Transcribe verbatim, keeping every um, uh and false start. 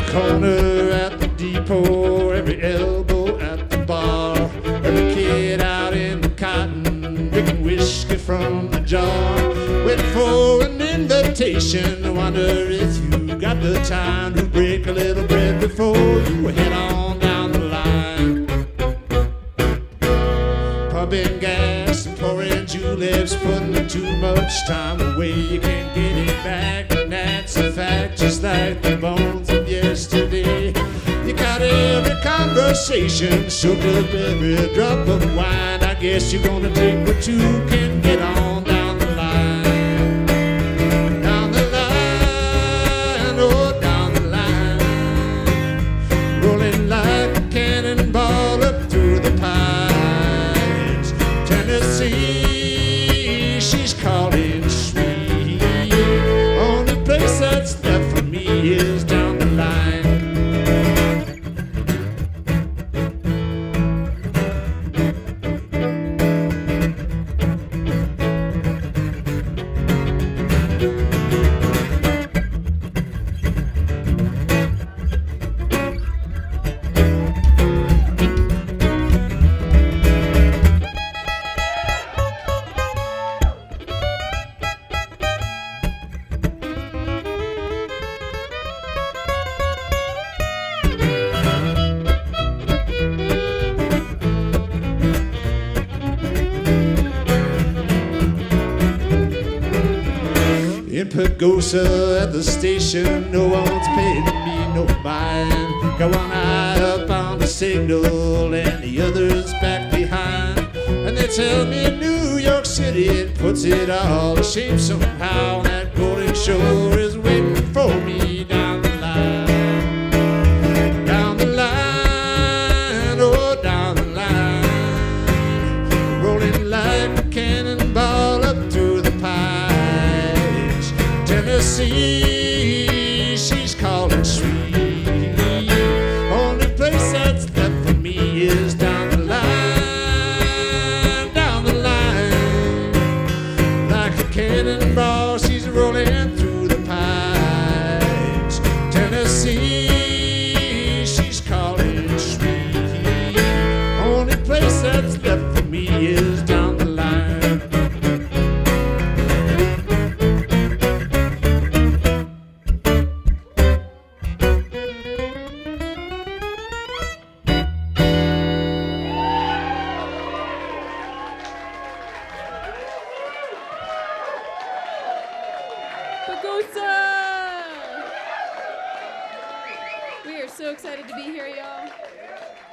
corner at the depot, every elbow at the bar, every kid out in the cotton, drinking whiskey from the jar, waiting for an invitation. I wonder if you got the time to break a little bread before you head on down the line. Pumping gas and pouring juleps, putting too much time away. You can't get it back, and that's a fact, just like the bones of yesterday. You got every conversation soaked up, every drop of wine. I guess you're gonna take what you can get on down the line. Down the line, oh, down the line. Rolling like a cannonball up through the pines. Tennessee, she's calling sweet. Only place that's left for me is down the line. In Pagosa at the station, no one's paying me no mind. Got one eye up on the signal and the other's back behind. And they tell me New York City, it puts it all to shame somehow. That golden shore is waiting for me down the line. Down the line, oh, down the line. Rolling like a cannonball up through the pines. Tennessee, she's calling sweet. Only place that's left for me is down the line, down the line. Like a cannonball, she's rolling through the pines. Tennessee, she's calling sweet. Only place that's left for me is down the line. Pagosa! We are so excited to be here, y'all.